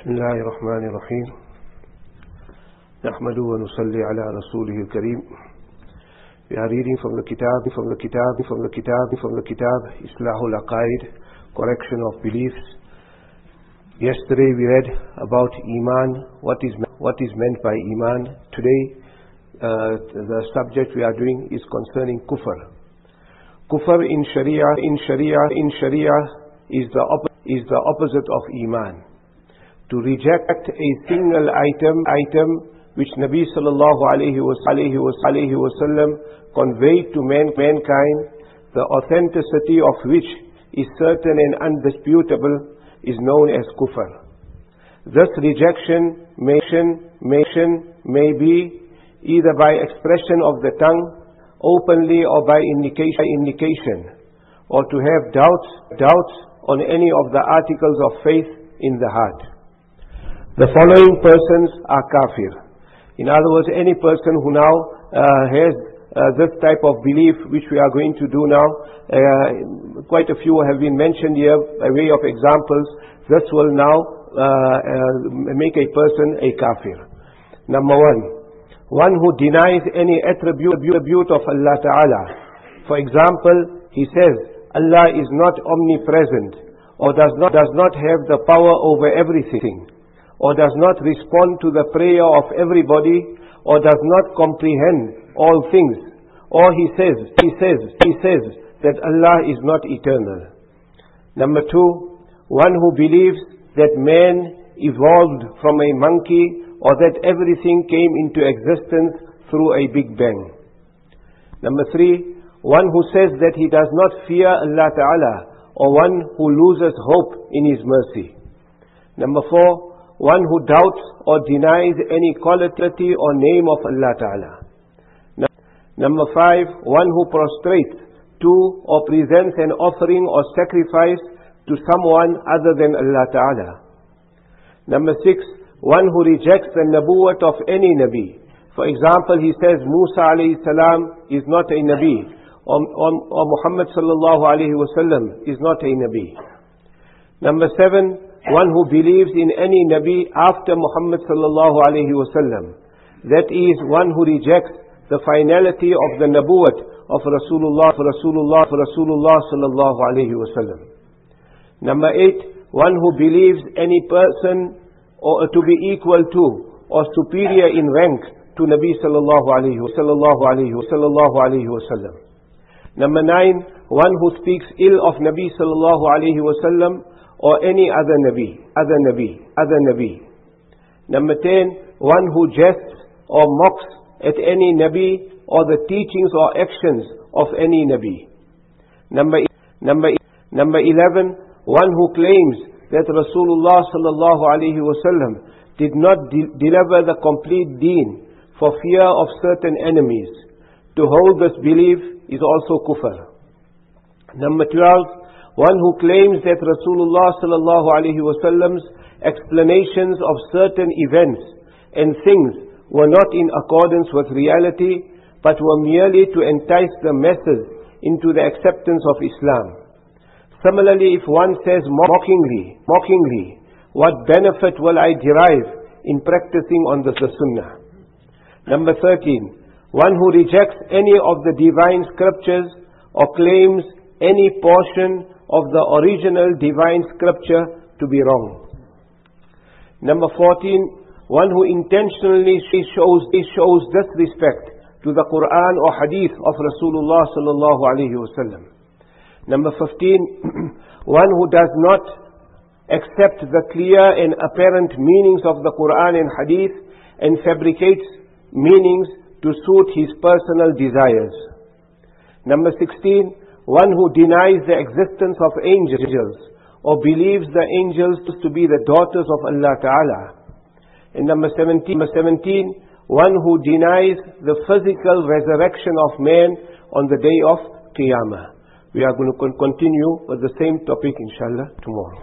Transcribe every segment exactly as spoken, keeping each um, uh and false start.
بسم الله الرحمن الرحيم نحمد ونصلي على رسوله الكريم. We are reading from the Kitab, from the Kitab, from the Kitab, from the Kitab, Islahul Aqaid, correction of beliefs. Yesterday we read about Iman, what is what is meant by Iman. Today uh, the subject we are doing is concerning Kufr. Kufr in Sharia, in Sharia, in Sharia is the op- is the opposite of Iman. To reject a single item, item which Nabi sallallahu alayhi wa sallam conveyed to man, mankind, the authenticity of which is certain and undisputable, is known as kufr. This rejection may, may, may be either by expression of the tongue, openly, or by indication, indication, or to have doubts, doubts on any of the articles of faith in the heart. The following persons are kafir. In other words, any person who now uh, has uh, this type of belief which we are going to do now, uh, quite a few have been mentioned here by way of examples. This will now uh, uh, make a person a kafir. Number one, one who denies any attribute of Allah Ta'ala. For example, he says Allah is not omnipresent, or does not, does not have the power over everything, or does not respond to the prayer of everybody, or does not comprehend all things, or he says, he says, he says that Allah is not eternal. Number two, one who believes that man evolved from a monkey, or that everything came into existence through a big bang. Number three, one who says that he does not fear Allah Ta'ala, or one who loses hope in His mercy. Number four, one who doubts or denies any quality or name of Allah Ta'ala. Number five, one who prostrates to or presents an offering or sacrifice to someone other than Allah Ta'ala. Number six, one who rejects the nabuwat of any Nabi. For example, he says Musa alayhi salam is not a Nabi, or, or, or Muhammad sallallahu alayhi wa sallam is not a Nabi. Number seven, one who believes in any Nabi after Muhammad sallallahu alayhi wa sallam. That is, one who rejects the finality of the nabuwat of Rasulullah, Rasulullah, Rasulullah sallallahu alayhi wa sallam. Number eight, one who believes any person or to be equal to or superior in rank to Nabi sallallahu alayhi wa sallallahu alayhi wa sallam. Number nine, one who speaks ill of Nabi sallallahu alayhi wa sallam or any other Nabi, other Nabi, other Nabi. Number ten, one who jests or mocks at any Nabi or the teachings or actions of any Nabi. Number, number, number eleven, one who claims that Rasulullah sallallahu alayhi wa sallam did not de- deliver the complete deen for fear of certain enemies. To hold this belief is also kufr. Number twelve, one who claims that Rasulullah sallallahu alayhi wa sallam's explanations of certain events and things were not in accordance with reality, but were merely to entice the masses into the acceptance of Islam. Similarly, if one says mockingly, mockingly, what benefit will I derive in practicing on the Sunnah? Number thirteen, one who rejects any of the divine scriptures or claims any portion of the original divine scripture to be wrong. Number fourteen, one who intentionally shows, shows disrespect to the Quran or Hadith of Rasulullah sallallahu alayhi wa sallam. Number fifteen, one who does not accept the clear and apparent meanings of the Quran and Hadith and fabricates meanings to suit his personal desires. Number sixteen, one who denies the existence of angels or believes the angels to be the daughters of Allah Ta'ala. And number seventeen, number seventeen, one who denies the physical resurrection of man on the day of Qiyamah. We are going to continue with the same topic inshallah tomorrow.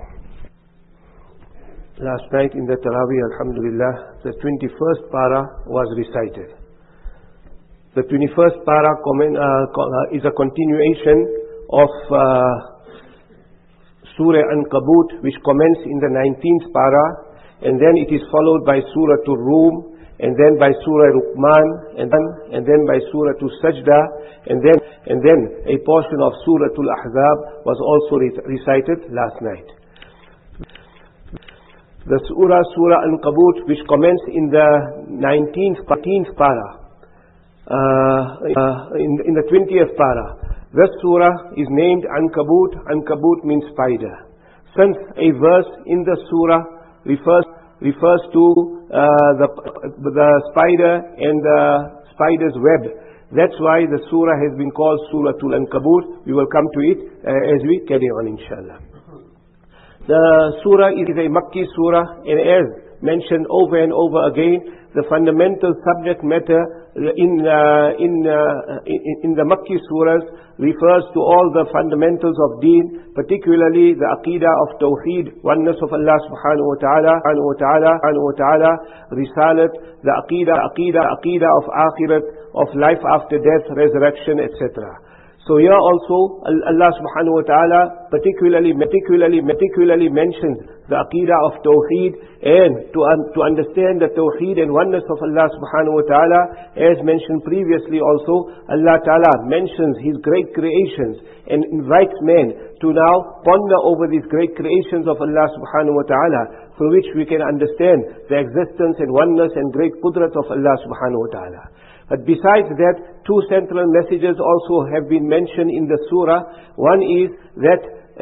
Last night in the Taraweeh, alhamdulillah, the twenty-first para was recited. The twenty-first para comment, uh, is a continuation of uh, Surah Ankabut, which commenced in the nineteenth para and then it is followed by Surah Ar-Rum, and then by Surah Luqman, and then, and then by Surah Sajda, and then, and then a portion of Surah Al-Ahzab was also recited last night. The Surah, Surah Al-Ankabut, which commenced in the nineteenth, nineteenth para, uh, uh, in, in the twentieth para. This surah is named Ankabut. Ankabut means spider. Since a verse in the surah refers refers to uh, the the spider and the spider's web, that's why the surah has been called Surah Al-Ankabut. We will come to it uh, as we carry on, inshallah. The surah is a Makki surah, and as mentioned over and over again, the fundamental subject matter in uh, in, uh, in in the Makki surahs refers to all the fundamentals of Deen, particularly the Aqidah of Tawheed, oneness of Allah subhanahu wa ta'ala, subhanahu wa ta'ala, subhanahu wa ta'ala, Risalat, the Aqidah, Aqidah, Aqidah of Akhirat, of life after death, resurrection, et cetera. So here also Allah subhanahu wa ta'ala particularly, particularly, particularly mentions the Aqidah of Tawheed, and to, un, to understand the Tawheed and oneness of Allah subhanahu wa ta'ala, as mentioned previously also, Allah ta'ala mentions His great creations and invites men to now ponder over these great creations of Allah subhanahu wa ta'ala, through which we can understand the existence and oneness and great qudrat of Allah subhanahu wa ta'ala. But besides that, two central messages also have been mentioned in the surah. One is that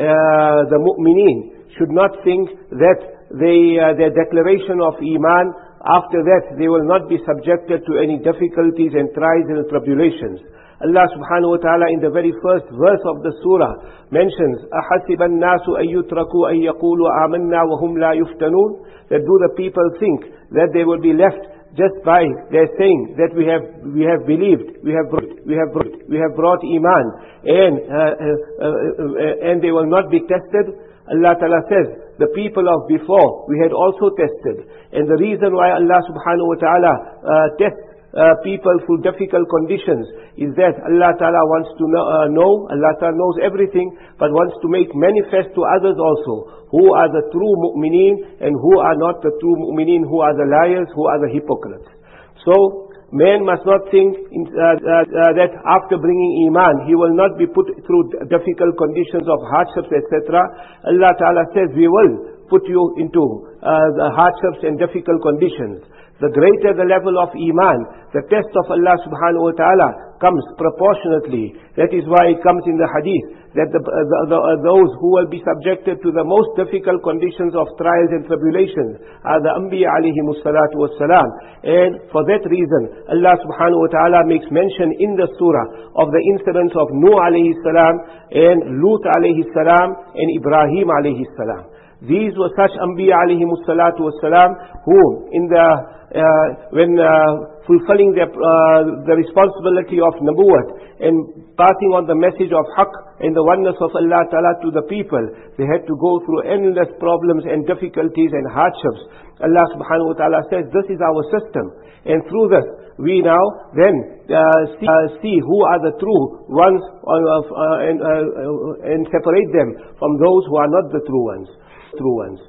uh, the mu'mineen should not think that they, uh, their declaration of Iman, after that they will not be subjected to any difficulties and trials and tribulations. Allah subhanahu wa ta'ala in the very first verse of the surah mentions, أَحَسِبَ النَّاسُ أَن يُتْرَكُوا أَن يَقُولُوا آمَنَّا وَهُمْ لَا يُفْتَنُونَ. That do the people think that they will be left just by their saying that we have we have believed, we have brought, we have brought, we have brought Iman, and uh, uh, uh, uh, and they will not be tested? Allah Ta'ala says, the people of before we had also tested, and the reason why Allah Subhanahu wa Ta'ala uh, tests uh, people through difficult conditions is that Allah Ta'ala wants to know, uh, know, Allah Ta'ala knows everything, but wants to make manifest to others also who are the true mu'mineen and who are not the true mu'mineen, who are the liars, who are the hypocrites. So, man must not think in, uh, uh, uh, that after bringing Iman, he will not be put through difficult conditions of hardships, et cetera. Allah Ta'ala says, we will put you into uh, the hardships and difficult conditions. The greater the level of Iman, the test of Allah subhanahu wa ta'ala comes proportionately. That is why it comes in the hadith that the, the, the, those who will be subjected to the most difficult conditions of trials and tribulations are the Anbiya alayhimus salatu was salam. And for that reason, Allah subhanahu wa ta'ala makes mention in the surah of the incidents of Nuh alayhi salam and Lut alayhi salam and Ibrahim alayhi salam. These were such Anbiya alayhimus salatu was salam who in the Uh, when uh, fulfilling their, uh, the responsibility of Nabuwat and passing on the message of Haqq and the oneness of Allah Ta'ala to the people, they had to go through endless problems and difficulties and hardships. Allah Subhanahu wa Ta'ala says, this is our system, and through this we now then uh, see, uh, see who are the true ones uh, uh, and, uh, and separate them from those who are not the true ones. True ones.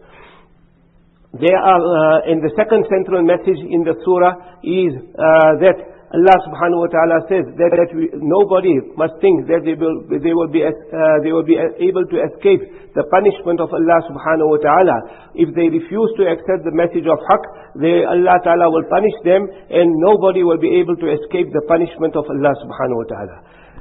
There are, uh, and the second central message in the surah is uh, that Allah subhanahu wa ta'ala says that, that we, nobody must think that they will, they will be, uh, they will be able to escape the punishment of Allah subhanahu wa ta'ala. If they refuse to accept the message of Haqq, they, Allah ta'ala will punish them, and nobody will be able to escape the punishment of Allah subhanahu wa ta'ala.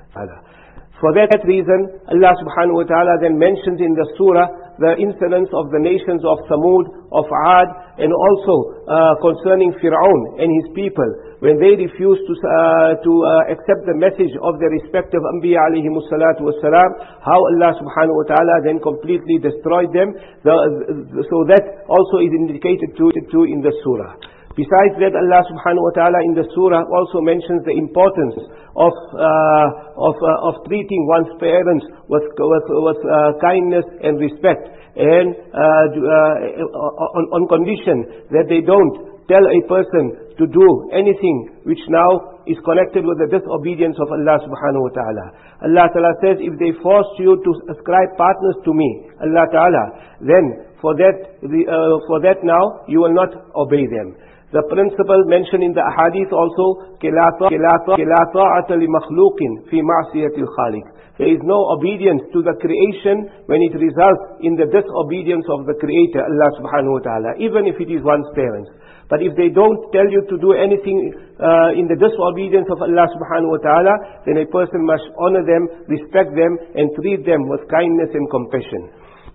For that reason, Allah subhanahu wa ta'ala then mentions in the surah the incidents of the nations of Samud, of Ad, and also uh, concerning Fir'aun and his people, when they refused to, uh, to uh, accept the message of their respective Anbiya alayhimus salatu was salam, how Allah subhanahu wa ta'ala then completely destroyed them. The, the, so that also is indicated to, to in the surah. Besides that, Allah subhanahu wa ta'ala in the surah also mentions the importance of uh, of, uh, of treating one's parents with, with, with uh, kindness and respect, and uh, uh, on, on condition that they don't tell a person to do anything which now is connected with the disobedience of Allah subhanahu wa ta'ala. Allah ta'ala says, if they force you to ascribe partners to me, Allah ta'ala, then for that, the, uh, for that now you will not obey them. The principle mentioned in the ahadith also, كَلَا طَاعَةَ لِمَخْلُوقٍ فِي مَعْصِيَةِ الْخَالِقِ. There is no obedience to the creation when it results in the disobedience of the Creator, Allah subhanahu wa ta'ala, even if it is one's parents. But if they don't tell you to do anything uh, in the disobedience of Allah subhanahu wa ta'ala, then a person must honor them, respect them, and treat them with kindness and compassion.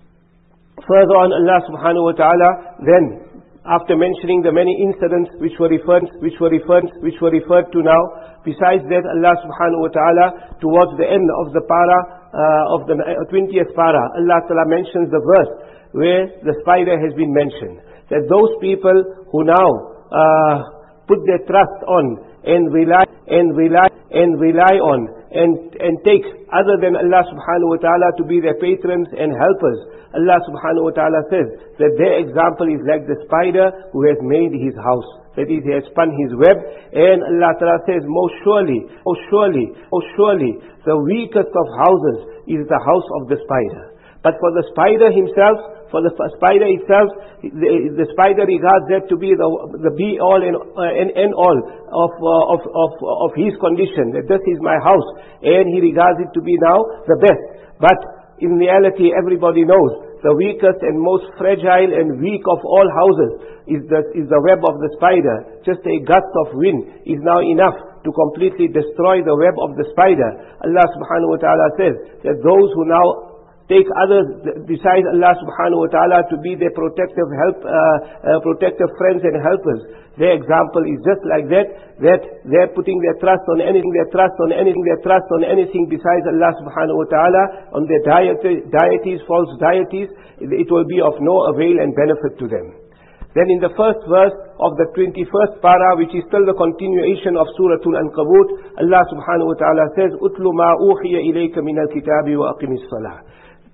Further on, Allah subhanahu wa ta'ala then, after mentioning the many incidents which were referred, which were referred, which were referred to now, besides that, Allah subhanahu wa ta'ala, towards the end of the para, uh, of the twentieth para, Allah ta'ala mentions the verse where the spider has been mentioned. That those people who now uh, put their trust on and rely and rely and rely on and and take other than Allah subhanahu wa ta'ala to be their patrons and helpers, Allah subhanahu wa ta'ala says that their example is like the spider who has made his house. That is, he has spun his web, and Allah ta'ala says, most surely, most surely, most surely, the weakest of houses is the house of the spider. But for the spider himself, for the spider itself, the, the spider regards that to be the, the be all and, uh, and, and all of, uh, of, of, of his condition, that this is my house, and he regards it to be now the best. But in reality, everybody knows the weakest and most fragile and weak of all houses is the, is the web of the spider. Just a gust of wind is now enough to completely destroy the web of the spider. Allah subhanahu wa ta'ala says that those who now take others besides Allah subhanahu wa ta'ala to be their protective help, uh, uh, protective friends and helpers, their example is just like that, that they're putting their trust on anything, their trust on anything, their trust on anything besides Allah subhanahu wa ta'ala, on their deity, deities, false deities, it will be of no avail and benefit to them. Then in the first verse of the twenty-first para, which is still the continuation of Surah Al-Ankabut, Allah subhanahu wa ta'ala says, "Utlu ma uhiya ilayka min al-kitabi wa aqimis salah."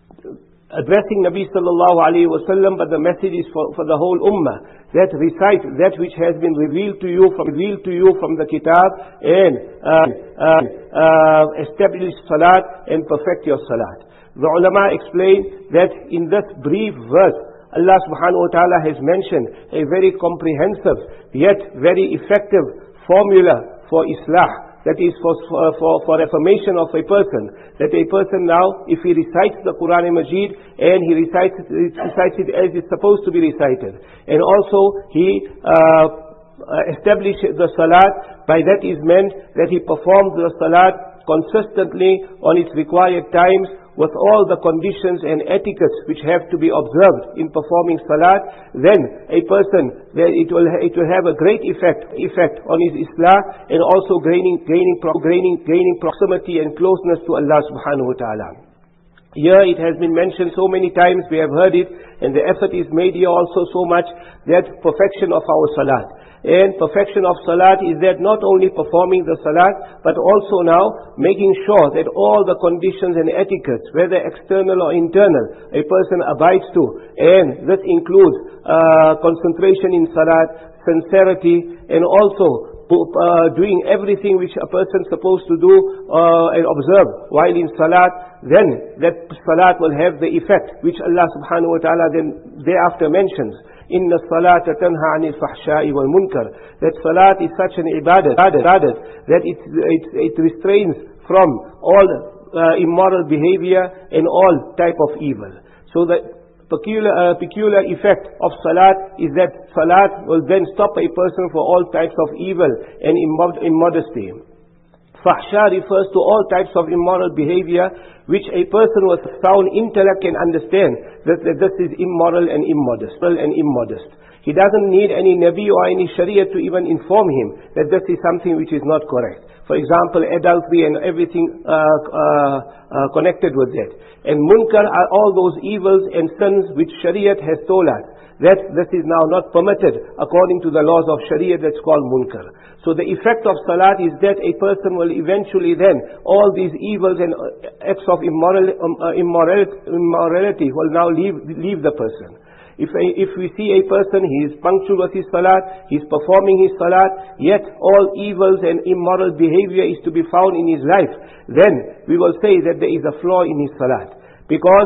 Addressing Nabi sallallahu alayhi wa sallam, but the message is for, for the whole ummah, that recite that which has been revealed to you from, revealed to you from the kitab, and uh, uh, uh, establish salat and perfect your salat. The ulama explain that in this brief verse, Allah subhanahu wa ta'ala has mentioned a very comprehensive yet very effective formula for islah. That is for, for, for reformation of a person. That a person now, if he recites the Quran Majid and he recites it, recites it as it's supposed to be recited, and also he uh, establishes the salat, by that is meant that he performs the salat consistently on its required times, with all the conditions and etiquettes which have to be observed in performing salat, then a person, it will, it will have a great effect, effect on his islah, and also gaining, gaining, gaining, gaining proximity and closeness to Allah subhanahu wa ta'ala. Here it has been mentioned so many times, we have heard it, and the effort is made here also so much, that perfection of our salat. And perfection of salat is that not only performing the salat, but also now making sure that all the conditions and etiquettes, whether external or internal, a person abides to. And this includes uh, concentration in salat, sincerity, and also Uh, doing everything which a person is supposed to do uh, and observe while in salat, then that salat will have the effect which Allah subhanahu wa ta'ala then thereafter mentions. Inna salata tanha anil fahsha'i wal munkar. That salat is such an ibadat, ibadat that it, it, it restrains from all uh, immoral behavior and all type of evil. So that Peculiar, uh, peculiar effect of salat is that salat will then stop a person for all types of evil and immodesty. Fahsha refers to all types of immoral behavior which a person with sound intellect can understand that, that this is immoral and immodest. And immodest. He doesn't need any Nabi or any Sharia to even inform him that this is something which is not correct. For example, adultery and everything uh, uh, uh, connected with that. And munkar are all those evils and sins which Shariat has told us that this is now not permitted according to the laws of Sharia, that's called munkar. So the effect of salat is that a person will eventually then, all these evils and acts of immoral, um, uh, immorality, immorality will now leave, leave the person. If, a, if we see a person, he is punctual with his salat, he is performing his salat, yet all evils and immoral behavior is to be found in his life, then we will say that there is a flaw in his salat. Because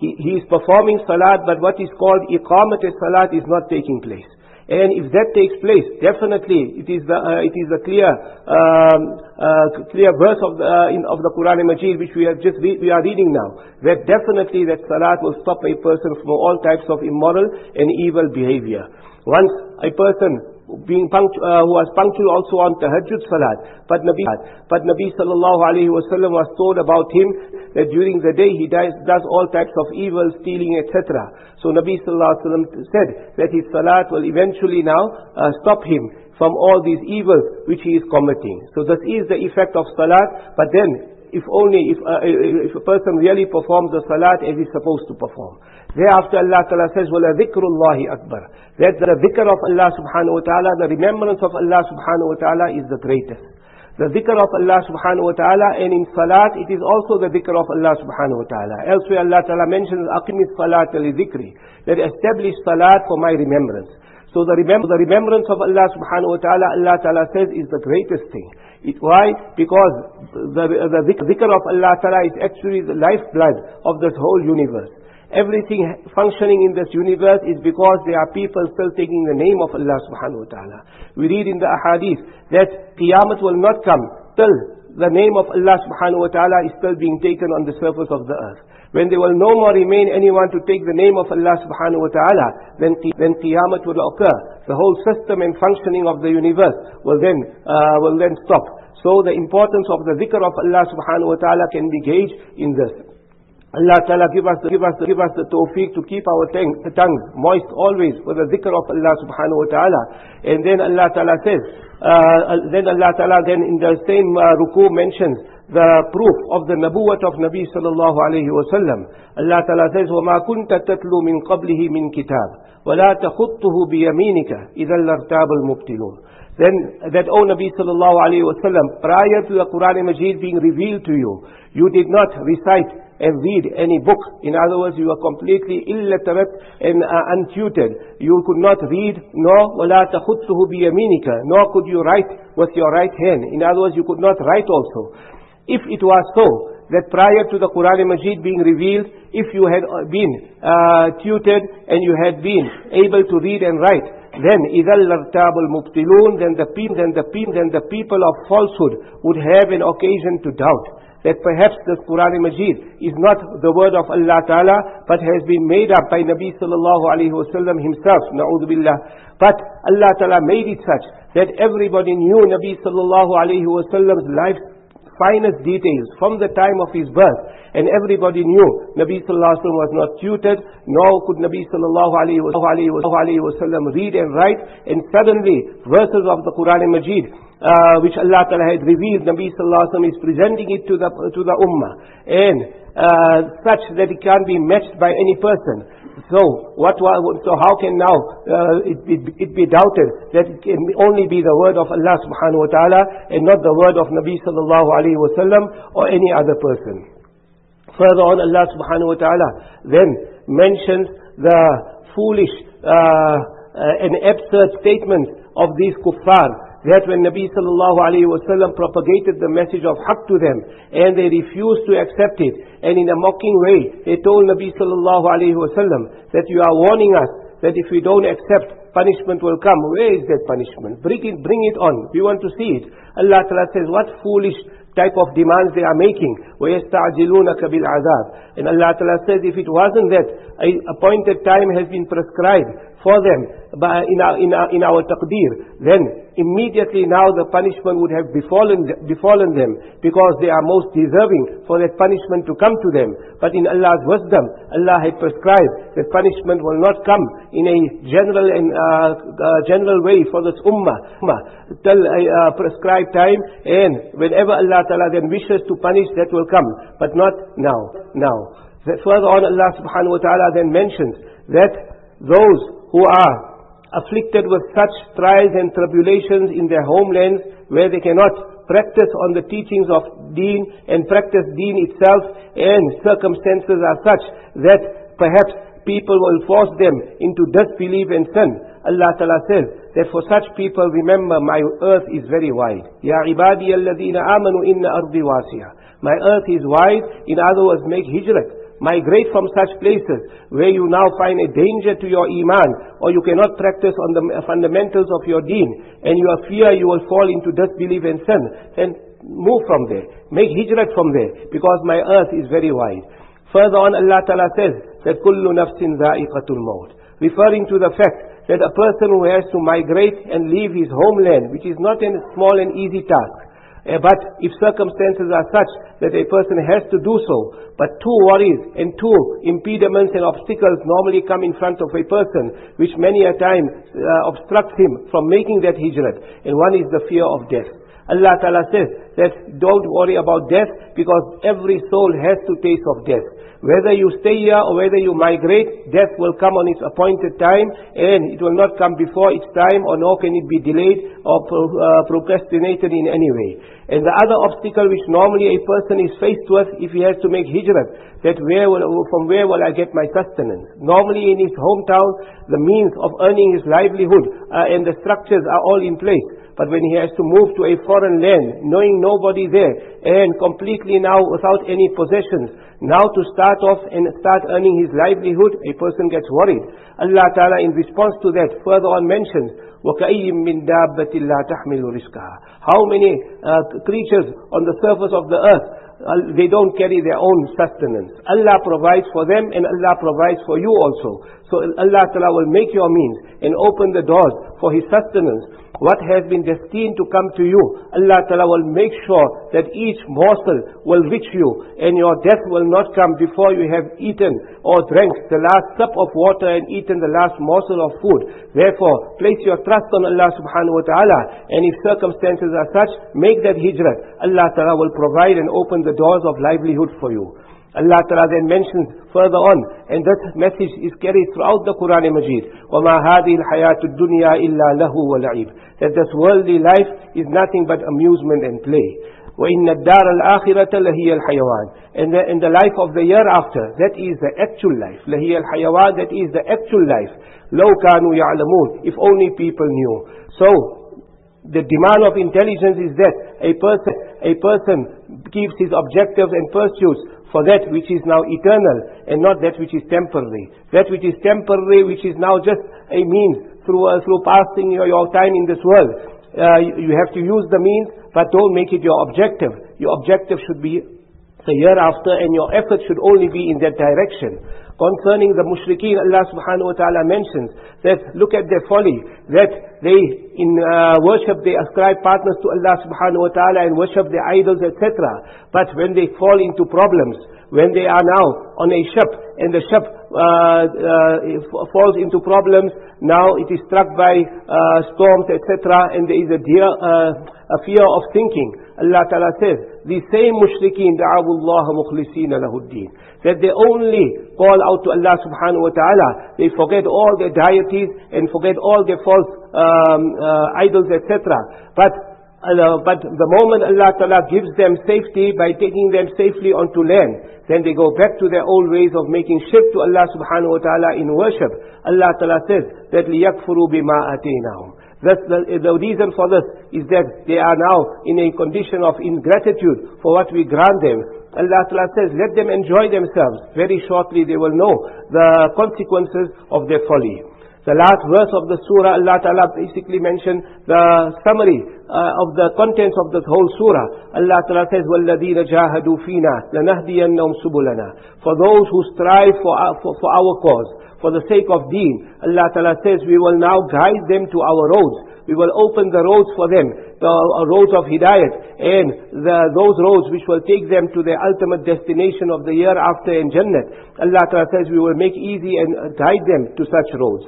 he, he is performing salat, but what is called iqamat as-salat is not taking place. And if that takes place, definitely it is the uh, it is the clear um, uh, clear verse of the uh, in, of the Quran Majid which we have just re we are reading now. That definitely that salat will stop a person from all types of immoral and evil behavior. Once a person being punctual, uh, who was punctual also on tahajjud salat, but Nabi, but Nabi sallallahu alaihi wasallam was told about him that during the day he does, does all types of evil, stealing, et cetera. So Nabi sallallahu alaihi wasallam said that his salat will eventually now uh, stop him from all these evils which he is committing. So this is the effect of salat, but then if only if, uh, if a person really performs the salat as he's supposed to perform. Thereafter Allah Ta'ala says, وَلَا ذِكْرُ اللَّهِ أَكْبَرُ. That the dhikr of Allah subhanahu wa ta'ala, the remembrance of Allah subhanahu wa ta'ala is the greatest. The dhikr of Allah subhanahu wa ta'ala, and in salat it is also the dhikr of Allah subhanahu wa ta'ala. Elsewhere Allah Ta'ala mentions, أَقِمِ الصَّلَاةَ لِذِكْرِ. That establish salat for my remembrance. So the, remem the remembrance of Allah subhanahu wa ta'ala, Allah Ta'ala says, is the greatest thing. It, why? Because the, the dhikr of Allah Ta'ala is actually the lifeblood of this whole universe. Everything functioning in this universe is because there are people still taking the name of Allah subhanahu wa ta'ala. We read in the ahadith that Qiyamah will not come till the name of Allah subhanahu wa ta'ala is still being taken on the surface of the earth. When there will no more remain anyone to take the name of Allah subhanahu wa ta'ala, then, then Qiyamah will occur. The whole system and functioning of the universe will then, uh, will then stop. So the importance of the dhikr of Allah subhanahu wa ta'ala can be gauged in this. Allah Ta'ala give us, give us, give us the tawfiq to keep our tongue, tongues moist always with the dhikr of Allah subhanahu wa ta'ala. And then Allah Ta'ala says, uh, then Allah Ta'ala then in the same uh, ruku mentions the proof of the nabuwat of Nabi sallallahu alayhi wa sallam. Allah Ta'ala says, وَمَا كُنْتَ تَتْلُو مِنْ قَبْلِهِ مِنْ كِتَابٍ وَلَا تَخُطُّهُ بِيَمِينِكَ إِذَا لَارْتَابَ الْمُبْتِلُونَ. Then that, O Nabi sallallahu alayhi wa sallam, prior to the Quran Majid being revealed to you, you did not recite and read any book. In other words, you were completely illiterate and uh, untutored. You could not read, nor وَلَا تَخُطُّهُ بِيَمِينِكَ, nor could you write with your right hand. In other words, you could not write also. If it was so, that prior to the Quran Majid being revealed, if you had been uh, tutored and you had been able to read and write, then إِذَا الْأَرْتَابُ الْمُبْتِلُونَ, then the people, then the people, then the people of falsehood would have an occasion to doubt that perhaps this Quran Majid is not the word of Allah Ta'ala, but has been made up by Nabi sallallahu alayhi wa sallam himself, na'udhu billah. But Allah Ta'ala made it such that everybody knew Nabi sallallahu alayhi wa sallam's life's finest details from the time of his birth. And everybody knew Nabi sallallahu alayhi wa sallam was not tutored, nor could Nabi sallallahu alayhi wa sallam read and write. And suddenly verses of the Quran Majid, Uh, which Allah Ta'ala had revealed, Nabi Sallallahu Alaihi Wasallam is presenting it to the, to the Ummah, and uh, such that it can't be matched by any person. So, what, so how can now uh, it, it, it be doubted that it can only be the word of Allah Subhanahu Wa Ta'ala and not the word of Nabi Sallallahu Alaihi Wasallam or any other person? Further on, Allah Subhanahu Wa Ta'ala then mentions the foolish uh, uh, and absurd statements of these kuffar, that when Nabi sallallahu alayhi wa sallam propagated the message of haqq to them, and they refused to accept it, and in a mocking way, they told Nabi sallallahu alayhi wa sallam that you are warning us that if we don't accept, punishment will come. Where is that punishment? Bring it, bring it on. We want to see it. Allah Ta'ala says, what foolish type of demands they are making. وَيَسْتَعْجِلُونَكَ بِالْعَذَابِ. And Allah Ta'ala says, if it wasn't that an appointed time has been prescribed for them by, in, our, in, our, in our taqdeer, then immediately now the punishment would have befallen, befallen them, because they are most deserving for that punishment to come to them. But in Allah's wisdom, Allah had prescribed that punishment will not come in a general and uh, uh, general way for this ummah, ummah till a uh, prescribed time, and whenever Allah Ta'ala then wishes to punish, that will come, but not now. Now, that further on, Allah Subhanahu Wa Ta'ala then mentions that those who are afflicted with such trials and tribulations in their homelands, where they cannot practice on the teachings of Deen and practice Deen itself, and circumstances are such that perhaps people will force them into disbelief and sin, Allah Ta'ala says that for such people, remember, my earth is very wide. Ya ibadi alladhina amanu inna ardi wasiya. My earth is wide. In other words, make hijrat. migrate from such places where you now find a danger to your iman, or you cannot practice on the fundamentals of your deen, and you are fear you will fall into disbelief and sin, then move from there. Make hijrat from there, because my earth is very wide. Further on, Allah Ta'ala says that kullu nafsin dha'iqatul maut, referring to the fact that a person who has to migrate and leave his homeland, which is not a small and easy task, Uh, but if circumstances are such that a person has to do so, but two worries and two impediments and obstacles normally come in front of a person, which many a time uh, obstructs him from making that hijrat, and one is the fear of death. Allah Ta'ala says that don't worry about death, because every soul has to taste of death. Whether you stay here or whether you migrate, death will come on its appointed time, and it will not come before its time, or nor can it be delayed or pro, uh, procrastinated in any way. And the other obstacle which normally a person is faced with if he has to make hijrat, that where will, from where will I get my sustenance? Normally in his hometown, the means of earning his livelihood uh, and the structures are all in place. But when he has to move to a foreign land, knowing nobody there, and completely now without any possessions, now to start off and start earning his livelihood, a person gets worried. Allah Ta'ala in response to that further on mentions, وَكَأَيٍّ مِّن دَابَّةٍ لَا تَحْمِلُ رِزْقَهَا. How many uh, creatures on the surface of the earth, uh, they don't carry their own sustenance. Allah provides for them, and Allah provides for you also. So Allah Ta'ala will make your means and open the doors for His sustenance. What has been destined to come to you, Allah Ta'ala will make sure that each morsel will reach you, and your death will not come before you have eaten or drank the last sip of water and eaten the last morsel of food. Therefore, place your trust on Allah Subhanahu Wa Ta'ala, and if circumstances are such, make that hijrat. Allah Ta'ala will provide and open the doors of livelihood for you. Allah Ta'ala then mentions further on, and that message is carried throughout the Quran Majid, وَمَا هَذِهِ الْحَيَاةُ الدُّنْيَا إِلَّا لَهُ وَلَعِبٌ, that this worldly life is nothing but amusement and play. وَإِنَّ الدَّارَ الْآخِرَةَ لَهِيَ الْحَيَوَانِ, and the, in the life of the year after, that is the actual life. لَهِيَ الْحَيَوَانِ, that is the actual life. لَوْ كَانُوا يَعْلَمُونَ, if only people knew. So, the demand of intelligence is that a person, a person keeps his objectives and pursuits for that which is now eternal, and not that which is temporary. That which is temporary, which is now just a means through uh, through passing your, your time in this world. Uh, you, you have to use the means, but don't make it your objective. Your objective should be the year after, and your effort should only be in that direction. Concerning the mushrikeen, Allah Subhanahu Wa Ta'ala mentions that look at their folly, that they in uh, worship they ascribe partners to Allah Subhanahu Wa Ta'ala and worship their idols, et cetera. But when they fall into problems, when they are now on a ship and the ship uh, uh, falls into problems, now it is struck by uh, storms, et cetera, and there is a, dear, uh, a fear of sinking. Allah Ta'ala says, the same mushrikeen da'awu Allah mukhlisina lahu-d-din, that they only call out to Allah Subhanahu Wa Ta'ala. They forget all their deities and forget all their false um, uh, idols, et cetera. But Uh, but the moment Allah Ta'ala gives them safety by taking them safely onto land, then they go back to their old ways of making shirk to Allah Subhanahu Wa Ta'ala in worship. Allah Ta'ala says that لِيَكْفُرُوا بِمَا أَتَيْنَاهُمْ. Thus the, the reason for this is that they are now in a condition of ingratitude for what we grant them. Allah Ta'ala says, let them enjoy themselves. Very shortly they will know the consequences of their folly. The last verse of the surah, Allah Ta'ala basically mentioned the summary uh, of the contents of this whole surah. Allah Ta'ala says, وَالَّذِينَ جَاهَدُوا فِينَا لَنَهْدِيَنَّهُمْ سُبُلَنَا. For those who strive for our, for, for our cause, for the sake of deen, Allah Ta'ala says, we will now guide them to our roads. We will open the roads for them, the uh, roads of hidayat, and the, those roads which will take them to their ultimate destination of the year after in Jannat. Allah Ta'ala says, we will make easy and guide them to such roads.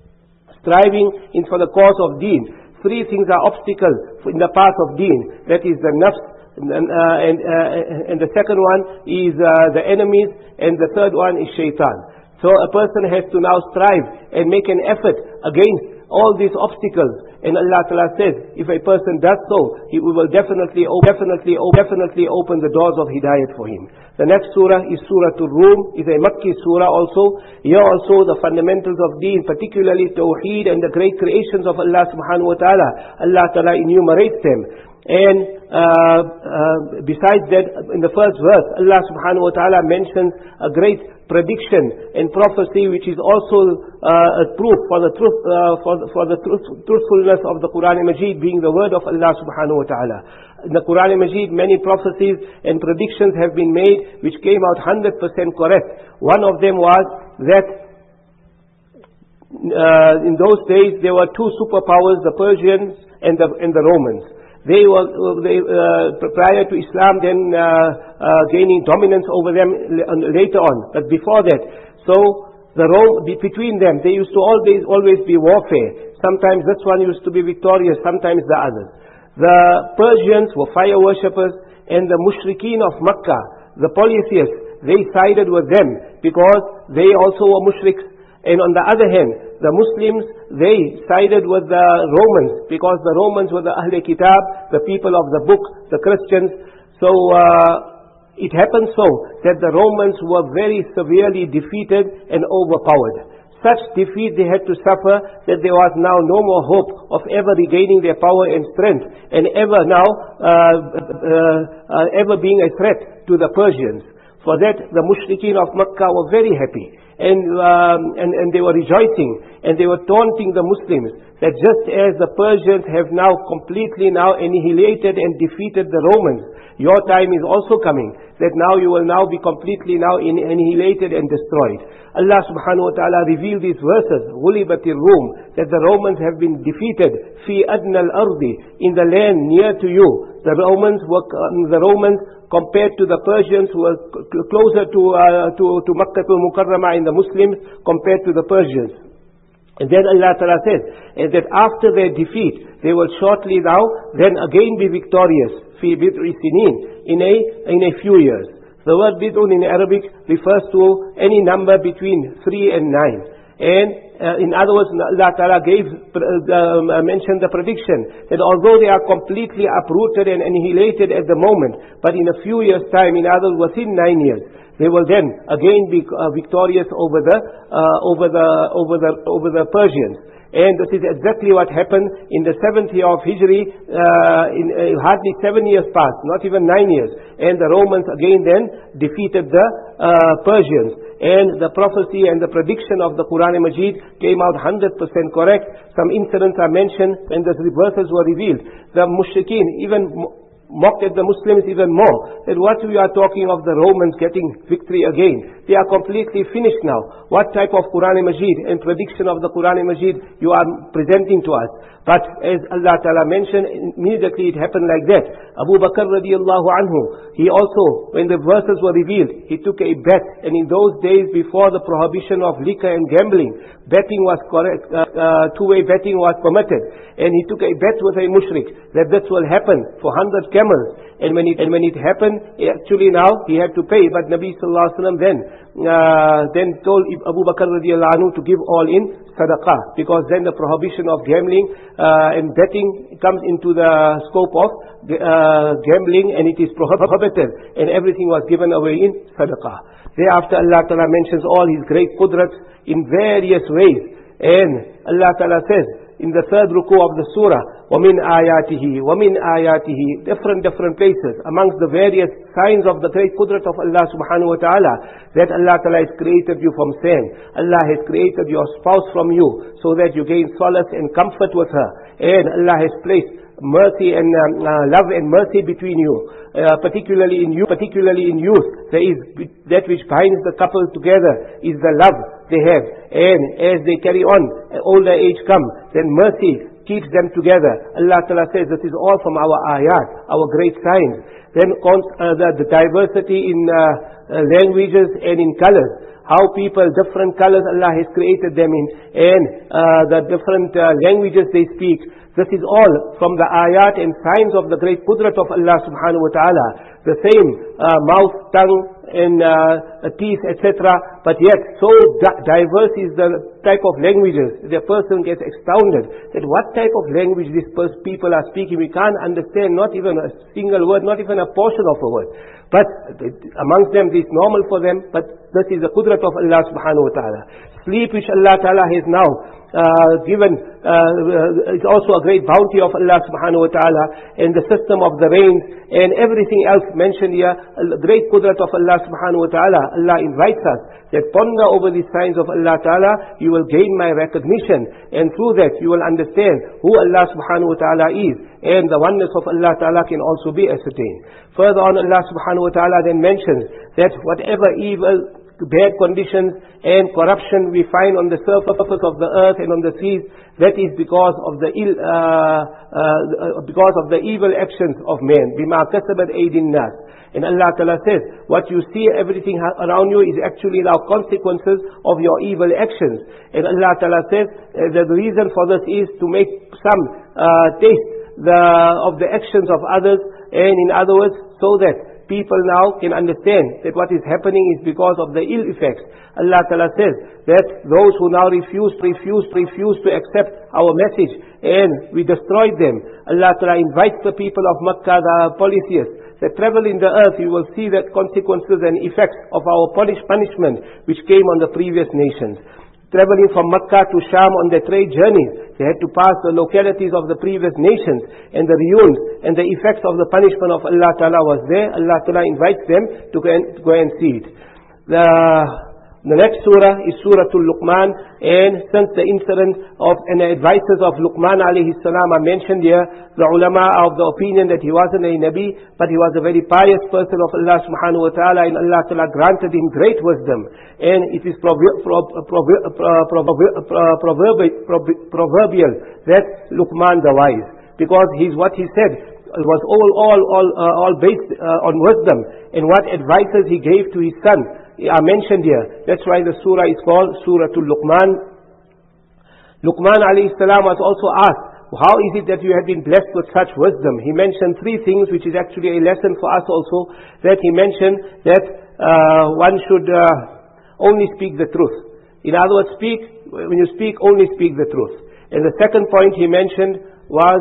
Striving in for the cause of deen. Three things are obstacles in the path of deen. That is the nafs, and, uh, and, uh, and the second one is uh, the enemies, and the third one is shaitan. So a person has to now strive and make an effort against all these obstacles. And Allah Ta'ala says, if a person does so, He will definitely, definitely, definitely open the doors of hidayat for him. The next surah is Surah Ar-Rum, is a Makki surah also. Here also the fundamentals of deen, particularly Tawheed and the great creations of Allah Subhanahu Wa Ta'ala, Allah Ta'ala enumerates them. And uh, uh, besides that, in the first verse, Allah subhanahu wa ta'ala mentions a great prediction and prophecy, which is also uh, a proof for the truth, uh, for the, for the truth, truthfulness of the Quran Majid being the word of Allah subhanahu wa ta'ala. In the Quran Majid, many prophecies and predictions have been made, which came out one hundred percent correct. One of them was that uh, in those days there were two superpowers, the Persians and the, and the Romans. They were they, uh, prior to Islam then uh, uh, gaining dominance over them later on. But before that, so the Rome, between them, they used to always always be warfare. Sometimes this one used to be victorious, sometimes the others. The Persians were fire worshippers, and the mushrikeen of Makkah, the polytheists, they sided with them because they also were mushriks. And on the other hand, the Muslims, they sided with the Romans because the Romans were the Ahl Kitab, the people of the book, the Christians. So uh, it happened so that the Romans were very severely defeated and overpowered. Such defeat they had to suffer that there was now no more hope of ever regaining their power and strength and ever now uh, uh, uh, ever being a threat to the Persians. For that, the mushrikeen of Makkah were very happy, and, um, and, and they were rejoicing, and they were taunting the Muslims that just as the Persians have now completely now annihilated and defeated the Romans, your time is also coming, that now you will now be completely now annihilated and destroyed. Allah subhanahu wa ta'ala revealed these verses, غُلِبَتِ الرُّومِ, that the Romans have been defeated, فِي أَدْنَى الْأَرْضِ, in the land near to you. The Romans were, um, the Romans compared to the Persians who were closer to, uh, to, to Makkah al-Mukarramah in the Muslims compared to the Persians. And then Allah Ta'ala says, and that after their defeat, they will shortly now then again be victorious, fi bid'i sinin, in a, in a few years. The word bid'un in Arabic refers to any number between three and nine. And uh, in other words, Allah Ta'ala gave, uh, mentioned the prediction that although they are completely uprooted and annihilated at the moment, but in a few years' time, in other words, within nine years, they will then again be uh, victorious over the uh, over the over the over the Persians. And this is exactly what happened in the seventh year of Hijri. Uh, in uh, hardly seven years passed, not even nine years, and the Romans again then defeated the uh, Persians. And the prophecy and the prediction of the Quran Majid came out one hundred percent correct. Some incidents are mentioned, and the verses were revealed. The mushrikeen even mocked at the Muslims even more. That what we are talking of the Romans getting victory again. They are completely finished now. What type of Quran Majid and prediction of the Quran Majid you are presenting to us? But as Allah Ta'ala mentioned, immediately it happened like that. Abu Bakr radiallahu anhu, he also, when the verses were revealed, he took a bet. And in those days before the prohibition of liquor and gambling, betting was correct, uh, uh, two-way betting was permitted. And he took a bet with a mushrik that this will happen for one hundred camels. And when it, and when it happened, actually now he had to pay. But Nabi sallallahu alaihi wasallam then, uh, then told Abu Bakr radiallahu anhu to give all in sadaqah. Because then the prohibition of gambling uh, and betting comes into the scope of uh, gambling, and it is prohibited. And everything was given away in sadaqah. Thereafter Allah Ta'ala mentions all His great qudrats in various ways. And Allah Ta'ala says, in the third ruku of the surah, وَمِنْ آيَاتِهِ وَمِنْ آيَاتِهِ, different, different places, amongst the various signs of the great qudrat of Allah subhanahu wa ta'ala, that Allah ta'ala has created you from sand. Allah has created your spouse from you, so that you gain solace and comfort with her. And Allah has placed mercy and um, uh, love and mercy between you, uh, particularly in you, particularly in youth. There is that which binds the couple together is the love they have, and as they carry on, older age come, then mercy keeps them together. Allah Ta'ala says this is all from our ayat, our great signs. Then uh, the, the diversity in uh, uh, languages and in colors. How people, different colors Allah has created them in, and uh, the different uh, languages they speak. This is all from the ayat and signs of the great qudrat of Allah subhanahu wa ta'ala. The same uh, mouth, tongue, and uh, teeth, et cetera. But yet, so di- diverse is the type of languages. The person gets astounded that what type of language these pers- people are speaking. We can't understand not even a single word, not even a portion of a word. But amongst them, it's normal for them. But This is the qudrat of Allah subhanahu wa ta'ala. Sleep which Allah ta'ala has now uh, given uh, is also a great bounty of Allah subhanahu wa ta'ala, and the system of the rains and everything else mentioned here, a great qudrat of Allah subhanahu wa ta'ala. Allah invites us that ponder over these signs of Allah ta'ala, you will gain my recognition, and through that you will understand who Allah subhanahu wa ta'ala is, and the oneness of Allah ta'ala can also be ascertained. Further on, Allah subhanahu wa ta'ala then mentions that whatever evil, bad conditions and corruption we find on the surface of the earth and on the seas, that is because of the ill, uh, uh, because of the evil actions of men. Bima kasabat aydin nas. And Allah Ta'ala says, what you see, everything around you is actually now consequences of your evil actions. And Allah Ta'ala says uh, that the reason for this is to make some uh, taste the, of the actions of others, and in other words, so that people now can understand that what is happening is because of the ill effects. Allah Ta'ala says that those who now refuse, refuse, refuse to accept our message, and we destroyed them. Allah Ta'ala invites the people of Makkah, the polytheists, that travel in the earth, you will see the consequences and effects of our punish, punishment which came on the previous nations. Traveling from Makkah to Sham on their trade journeys, they had to pass the localities of the previous nations, and the ruins and the effects of the punishment of Allah Ta'ala was there. Allah Ta'ala invites them to go and, to go and see it. The The next surah is Surah Al-Luqman, and since the incident of and the advices of Luqman alayhi salam are mentioned here, the ulama are of the opinion that he wasn't a Nabi, but he was a very pious person of Allah subhanahu wa ta'ala, and Allah ta'ala granted him great wisdom. And it is proverbial that Luqman the wise, because he's what he said was all all all uh, all based uh, on wisdom, and what advices he gave to his son are mentioned here. That's why the surah is called Surah Al-Luqman. Luqman alayhi salam was also asked, how is it that you have been blessed with such wisdom? He mentioned three things, which is actually a lesson for us also. That he mentioned that uh, one should uh, only speak the truth. In other words, speak, when you speak, only speak the truth. And the second point he mentioned was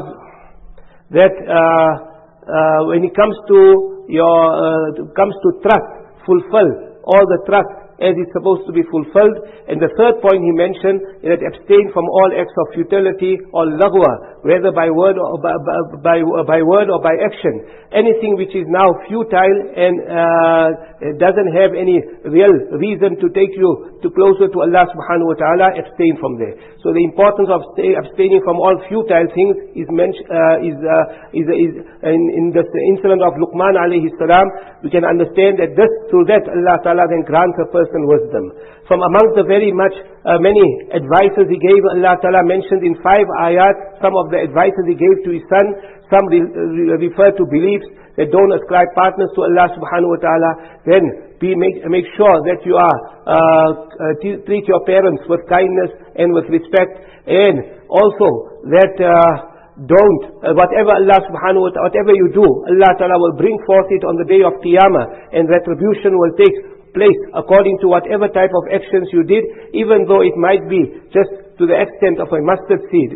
that uh, uh, when it comes to your uh, comes to trust, fulfill all the trust as it's supposed to be fulfilled. And the third point he mentioned is that abstain from all acts of futility or lagwa, whether by word or by, by, by word or by action. Anything which is now futile and uh, doesn't have any real reason to take you to closer to Allah subhanahu wa ta'ala, abstain from there. So the importance of stay, abstaining from all futile things is mentioned uh, is, uh, is, is in, in the incident of Luqman alayhi salam. We can understand that this, through that Allah ta'ala then grants a person wisdom. From amongst the very much uh, many advices he gave, Allah ta'ala mentioned in five ayat some of the advices he gave to his son. Some re re refer to beliefs, that don't ascribe partners to Allah subhanahu wa ta'ala. Then be make, make sure that you are uh, uh, treat your parents with kindness and with respect, and also that uh, don't, uh, whatever Allah subhanahu wa ta'ala, whatever you do, Allah ta'ala will bring forth it on the day of Qiyamah, and retribution will take place according to whatever type of actions you did, even though it might be just to the extent of a mustard seed.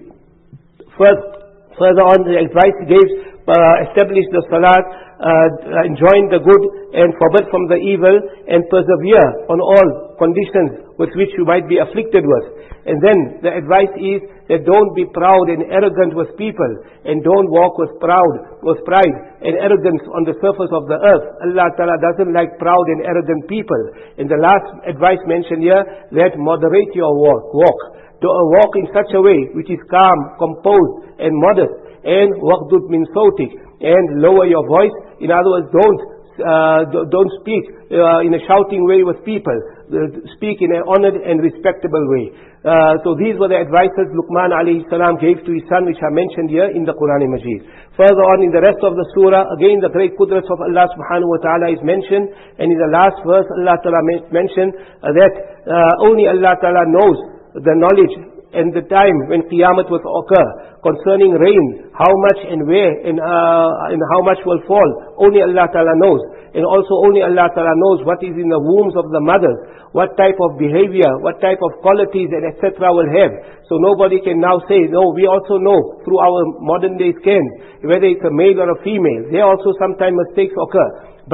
First, further on, the advice he gave, uh, establish the salat, uh, enjoin the good and forbid from the evil, and persevere on all conditions with which you might be afflicted with. And then the advice is that don't be proud and arrogant with people, and don't walk with proud, with pride and arrogance on the surface of the earth. Allah Ta'ala doesn't like proud and arrogant people. And the last advice mentioned here, that moderate your walk. walk. To uh, walk in such a way which is calm, composed and modest, and waqdud min sawtik, and lower your voice. In other words, don't uh, don't speak uh, in a shouting way with people. Uh, speak in an honored and respectable way. Uh, so these were the advices Luqman alayhi salam gave to his son, which are mentioned here in the Quran Majid. Further on in the rest of the surah, again the great qudrats of Allah subhanahu wa ta'ala is mentioned, and in the last verse Allah ta'ala mentioned uh, that uh, only Allah ta'ala knows the knowledge and the time when Qiyamah will occur. Concerning rain, how much and where and, uh, and how much will fall, only Allah Ta'ala knows. And also only Allah Ta'ala knows what is in the wombs of the mothers, what type of behavior, what type of qualities and et cetera will have. So nobody can now say, no, we also know through our modern day scans, whether it's a male or a female. There also sometimes mistakes occur. But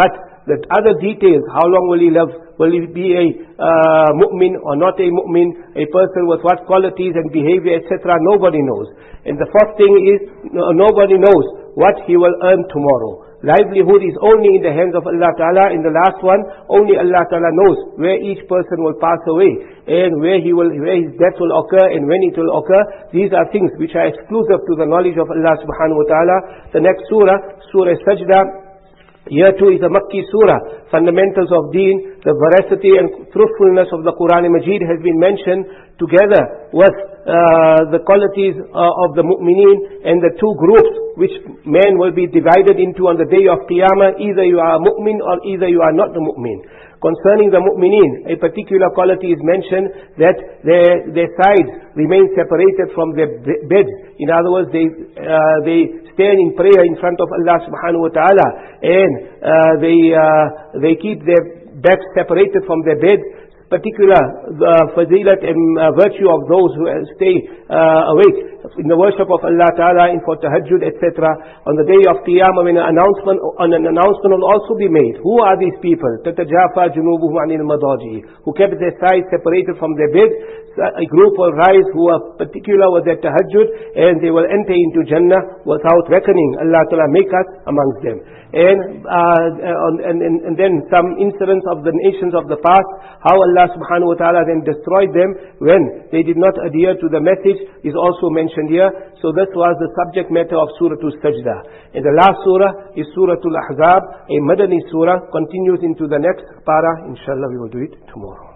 The other details, how long will he live, will he be a uh, mu'min or not a mu'min, a person with what qualities and behavior, et cetera, nobody knows. And the fourth thing is, no, nobody knows what he will earn tomorrow. Livelihood is only in the hands of Allah Ta'ala. In the last one, only Allah Ta'ala knows where each person will pass away and where he will, where his death will occur and when it will occur. These are things which are exclusive to the knowledge of Allah Subhanahu Wa Ta'ala. The next surah, Surah Sajda. Here too is a Makki surah. Fundamentals of deen, the veracity and truthfulness of the Quran Majid has been mentioned together with uh, the qualities uh, of the mu'mineen and the two groups which man will be divided into on the day of Qiyamah. Either you are a mu'min or either you are not a mu'min. Concerning the mu'mineen, a particular quality is mentioned that their, their sides remain separated from their beds. In other words, they, uh, they stand in prayer in front of Allah subhanahu wa ta'ala, and uh, they, uh, they keep their backs separated from their bed. Particular uh, fazilat and uh, virtue of those who stay uh, awake in the worship of Allah Ta'ala and for tahajjud, et cetera. On the day of Qiyamah, when an announcement, an announcement will also be made. Who are these people? تَتَجَافَى جُنُوبُهُمْ عَنِ الْمَضَاجِعِ, who kept their sides separated from their bed. A group will rise who are particular with their tahajjud, and they will enter into Jannah without reckoning. Allah Ta'ala make us amongst them. And, uh, and, and, and then some incidents of the nations of the past, how Allah subhanahu wa ta'ala then destroyed them when they did not adhere to the message, is also mentioned here. So this was the subject matter of Surah Al-Sajda. And the last surah is Surah Al-Ahzab, a Madani surah, continues into the next para. Inshallah we will do it tomorrow.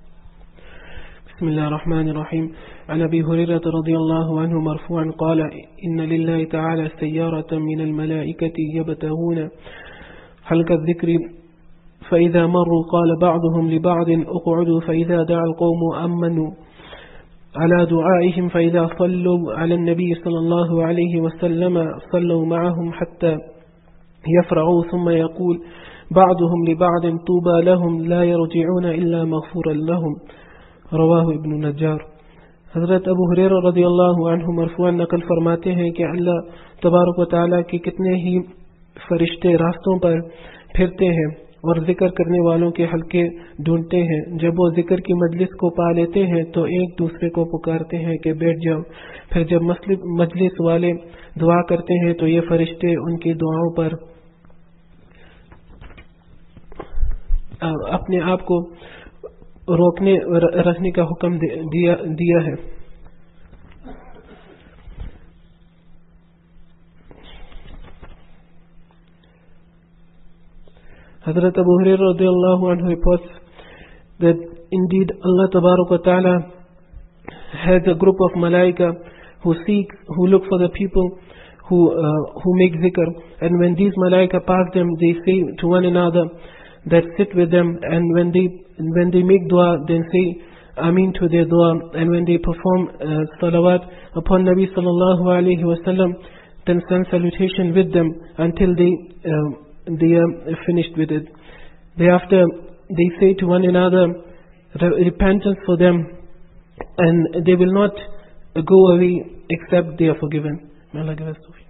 بسم الله الرحمن الرحيم. عن أبي هريرة رضي الله عنه مرفوعا قال إن لله تعالى سيارة من الملائكة يبتغون حلق الذكر فإذا مروا قال بعضهم لبعض اقعدوا فإذا دعا القوم أمنوا على دعائهم فإذا صلوا على النبي صلى الله عليه وسلم صلوا معهم حتى يفرعوا ثم يقول بعضهم لبعض طوبى لهم لا يرجعون إلا مغفورا لهم. रवाहु इब्न नज्जार। हज़रत अबू हुरैरा रज़ियल्लाहु अन्हु मरफ़ूअन नक़ल फरमाते हैं कि अल्लाह तबारक व तआला के कितने ही फरिश्ते रास्तों पर फिरते हैं और जिक्र करने वालों के हलके ढूंढते हैं। जब वो जिक्र की मजलिस को पा लेते हैं तो एक दूसरे को पुकारते हैं कि बैठ जाओ। फिर जब मजलिस वाले दुआ करते हैं तो ये फरिश्ते उनकी दुआओं पर अपने आप को रोकने रखने का हुक्म दिया दिया है। Hazrat Abu Hurairah radiallahu anhu reports that indeed Allah Tabarak wa Ta'ala has a group of malaika who seek, who look for the people who uh, who make zikr, and when these malaika pass them, they say to one another that sit with them, and when they when they make dua, then say Ameen to their dua, and when they perform uh, salawat upon Nabi sallallahu alayhi wasallam, then send salutation with them until they uh, they are finished with it. Thereafter they say to one another repentance for them, and they will not go away except they are forgiven. May Allah give us tawfiq.